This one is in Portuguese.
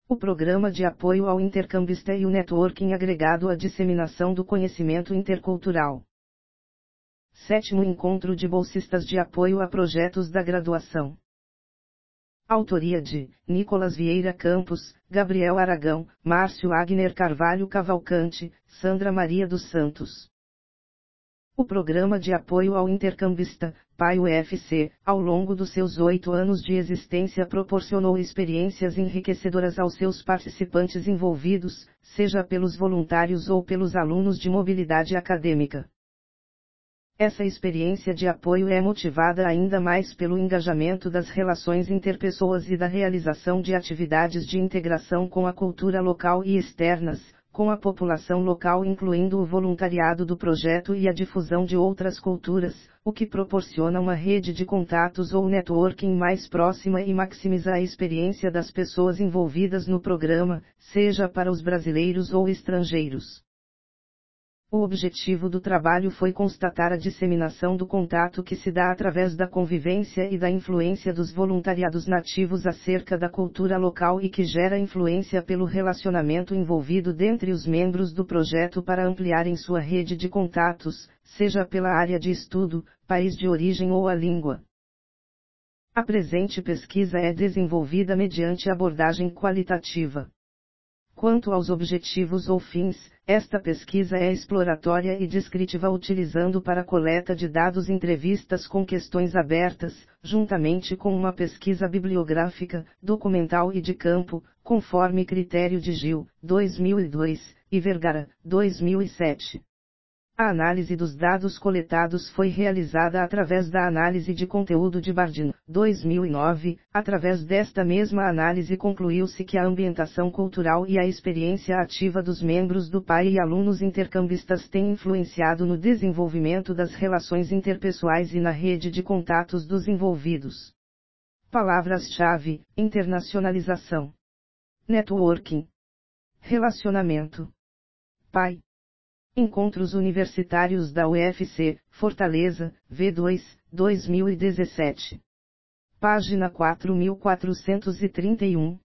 O Programa de Apoio ao Intercambista e o Networking agregado à disseminação do conhecimento intercultural. 7º Encontro de Bolsistas de Apoio a Projetos da Graduação. Autoria de Nicolas Vieira Campos, Gabriel Aragão, Márcio Agner Carvalho Cavalcante, Sandra Maria dos Santos. O Programa de Apoio ao Intercambista, PAI-UFC, ao longo dos seus 8 anos de existência proporcionou experiências enriquecedoras aos seus participantes envolvidos, seja pelos voluntários ou pelos alunos de mobilidade acadêmica. Essa experiência de apoio é motivada ainda mais pelo engajamento das relações interpessoas e da realização de atividades de integração com a cultura local e externas, com a população local incluindo o voluntariado do projeto e a difusão de outras culturas, o que proporciona uma rede de contatos ou networking mais próxima e maximiza a experiência das pessoas envolvidas no programa, seja para os brasileiros ou estrangeiros. O objetivo do trabalho foi constatar a disseminação do contato que se dá através da convivência e da influência dos voluntariados nativos acerca da cultura local e que gera influência pelo relacionamento envolvido dentre os membros do projeto para ampliarem sua rede de contatos, seja pela área de estudo, país de origem ou a língua. A presente pesquisa é desenvolvida mediante abordagem qualitativa. Quanto aos objetivos ou fins, esta pesquisa é exploratória e descritiva utilizando para coleta de dados entrevistas com questões abertas, juntamente com uma pesquisa bibliográfica, documental e de campo, conforme critério de Gil, 2002, e Vergara, 2007. A análise dos dados coletados foi realizada através da análise de conteúdo de Bardino, 2009. Através desta mesma análise concluiu-se que a ambientação cultural e a experiência ativa dos membros do PAI e alunos intercambistas têm influenciado no desenvolvimento das relações interpessoais e na rede de contatos dos envolvidos. Palavras-chave: internacionalização, networking, relacionamento, PAI. Encontros Universitários da UFC, Fortaleza, V2, 2017. Página 4431.